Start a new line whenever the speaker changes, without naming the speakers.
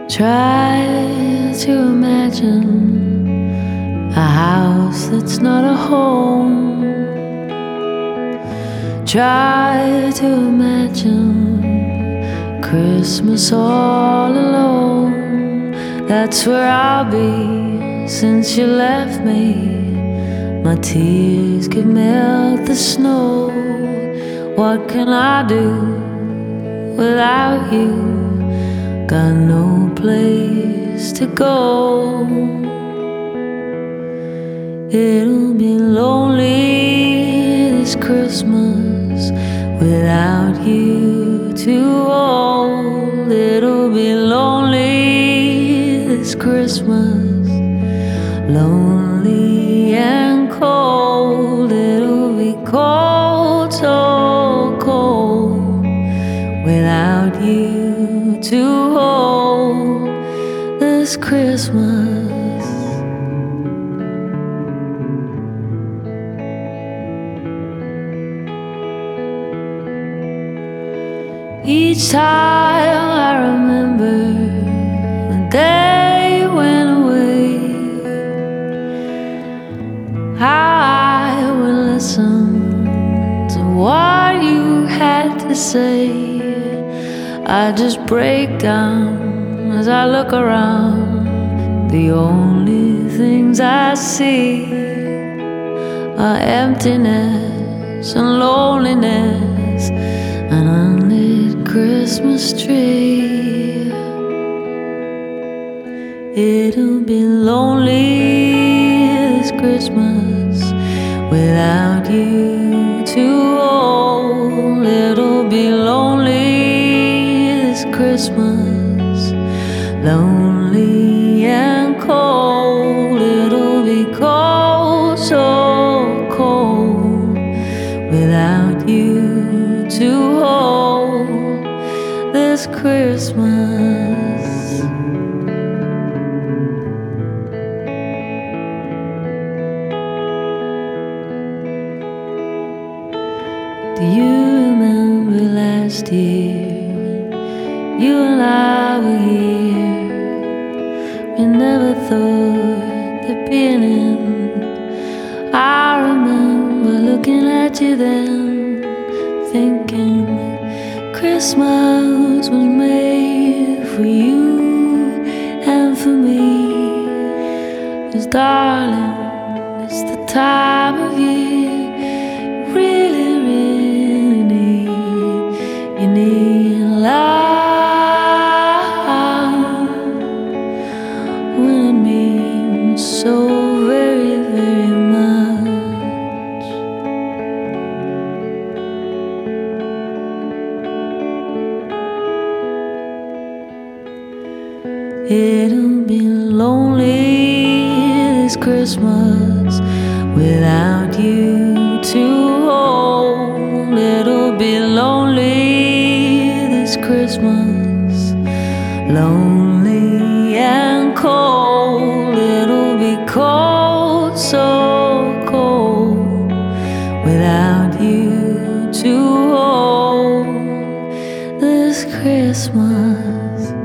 Try to imagine a house that's not a home. Try to imagine Christmas all alone. That's where I'll be since you left me. My tears could melt the snow. What can I do without you? Got no place to go. It'll be lonely this Christmas without you to hold. It'll be lonely this Christmas, lonely and cold. It'll be cold, so cold without you to hold this Christmas. Each time I remember the day went away, I would listen to what you had to say. I just break down as I look around. The only things I see are emptiness and loneliness, an unlit Christmas tree. It'll be lonely this Christmas without you to hold. It'll be lonely Christmas, lonely and cold. It'll be cold, so cold without you to hold this Christmas. Do you remember last year? You and I were here. We never thought there'd be an end. I remember looking at you then, thinking Christmas was made for you and for me. 'Cause darling, it's the time of year you really, really need. You need love. So very, very much. It'll be lonely this Christmas without you to hold. It'll be lonely this Christmas, lonely and cold. It'll be cold, so cold without you to hold this Christmas.